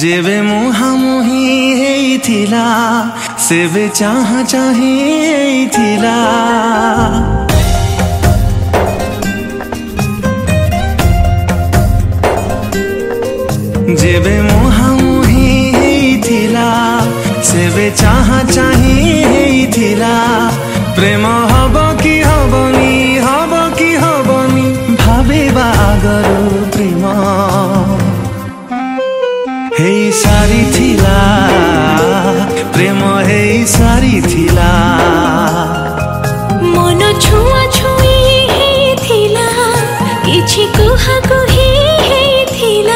जेबे मुहामुही हेइथिला सेबे चाहा चाही हेइथिला जेबे मुहामुही हेइथिला सेबे चाहा चाही हेइथिला प्रेम हबो कि हबनी हबो कि हबनी भाबिबा आगरु प्रेम हेई सारी थिला प्रेम हेई सारी थिला मन छुआ छुई हेइथिला किछि कुहा कुही हेइथिला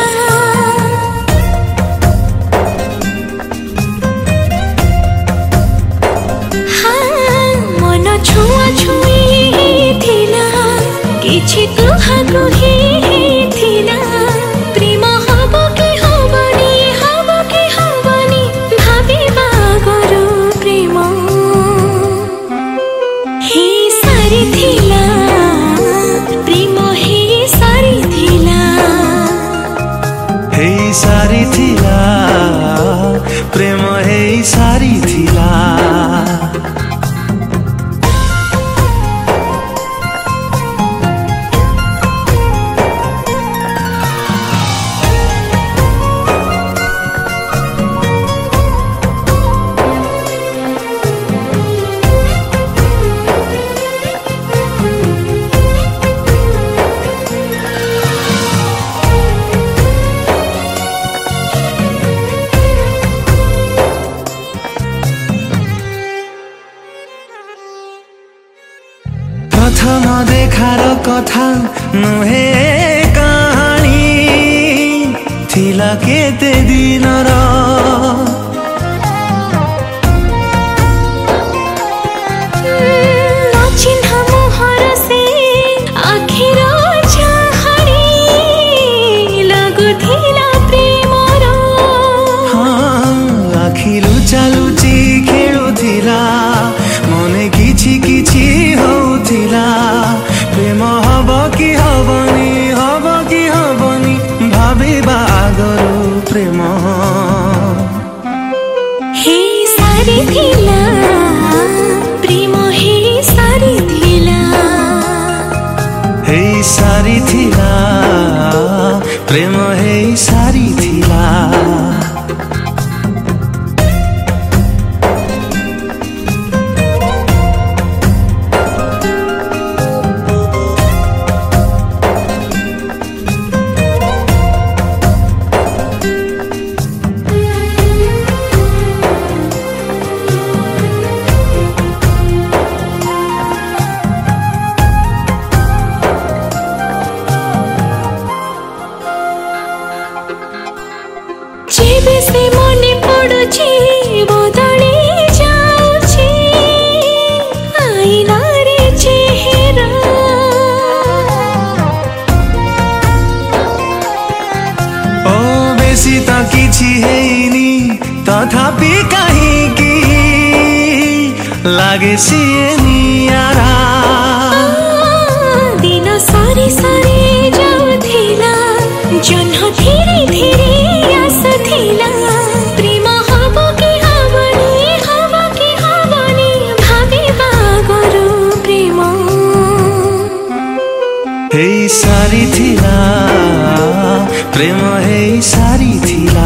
मन छुआ छुई हेइथिला किछि कुहा कुही हेइथिला प्रेम हबो कि हबनी हबो कि हबनी भाबिबा गरु प्रेम हे सारी थिला प्रेम हे सारी थिला हेई सारी थिला प्रेम हेई सारी थिला प्रथम देखार कथा नुहे कहानी थिला केते दिनर चिन्ह मोहर से आखिर चाहणी लगुथिला प्रेमर आखि लुचा लुची खेलुथिला मने किछि किछि होउथिला प्रेम हबो कि हबनी हबो कि हबनी भाबिबा आगरु प्रेम हे सारी थिला प्रेम हे सारी थिला हेई सारी थिला प्रेम हेई सारी थिला जेबे से मने पड़ुछि बदली जाउछि आईना रे चेहरा ओ बेसी त किछि हेइनी तथापि काहीँकि लागे सिए नियारा दिन सरी सरी जाउथिला जन्ह धीरे धीरे आसथिला प्रेम हबो कि हबनी हबो कि हबनी भाबिबा गरु प्रेम हेई सारी थिला प्रेम हेई सारी थिला